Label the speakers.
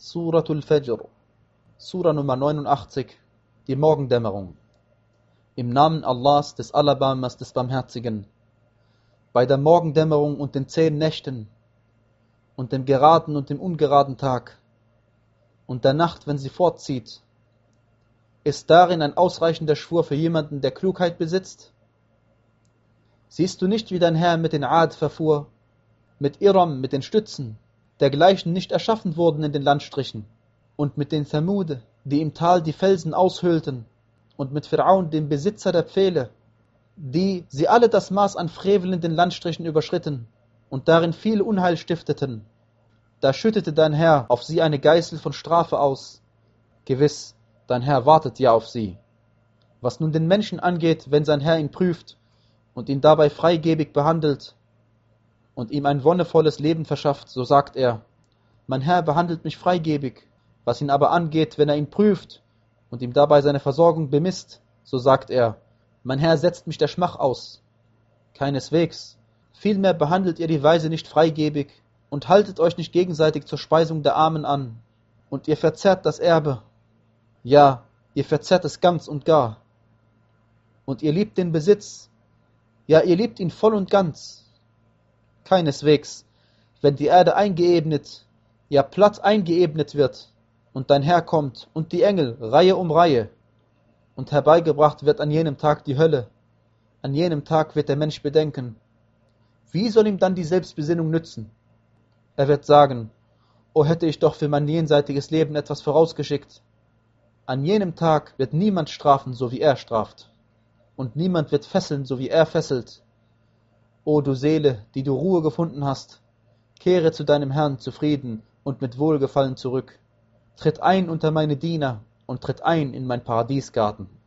Speaker 1: Suratul Fajr, Sura Nummer 89, die Morgendämmerung. Im Namen Allahs, des Alabamas, des Barmherzigen. Bei der Morgendämmerung und den 10 Nächten und dem geraden und dem ungeraden Tag und der Nacht, wenn sie fortzieht, ist darin ein ausreichender Schwur für jemanden, der Klugheit besitzt? Siehst du nicht, wie dein Herr mit den Ad verfuhr, mit Iram, mit den Stützen, dergleichen nicht erschaffen wurden in den Landstrichen, und mit den Thamude, die im Tal die Felsen aushöhlten, und mit Fir'aun, dem Besitzer der Pfähle, die sie alle das Maß an Frevel in den Landstrichen überschritten und darin viel Unheil stifteten. Da schüttete dein Herr auf sie eine Geißel von Strafe aus. Gewiss, dein Herr wartet ja auf sie. Was nun den Menschen angeht, wenn sein Herr ihn prüft und ihn dabei freigebig behandelt und ihm ein wonnevolles Leben verschafft, so sagt er: Mein Herr behandelt mich freigebig. Was ihn aber angeht, wenn er ihn prüft und ihm dabei seine Versorgung bemisst, so sagt er: Mein Herr setzt mich der Schmach aus. Keineswegs. Vielmehr behandelt ihr die Weise nicht freigebig und haltet euch nicht gegenseitig zur Speisung der Armen an. Und ihr verzehrt das Erbe. Ja, ihr verzehrt es ganz und gar. Und ihr liebt den Besitz. Ja, ihr liebt ihn voll und ganz. Keineswegs, wenn die Erde eingeebnet, ja platt eingeebnet wird, und dein Herr kommt und die Engel Reihe um Reihe, und herbeigebracht wird an jenem Tag die Hölle, an jenem Tag wird der Mensch bedenken. Wie soll ihm dann die Selbstbesinnung nützen? Er wird sagen: O hätte ich doch für mein jenseitiges Leben etwas vorausgeschickt. An jenem Tag wird niemand strafen, so wie er straft, und niemand wird fesseln, so wie er fesselt. O du Seele, die du Ruhe gefunden hast, kehre zu deinem Herrn zufrieden und mit Wohlgefallen zurück. Tritt ein unter meine Diener und tritt ein in mein Paradiesgarten.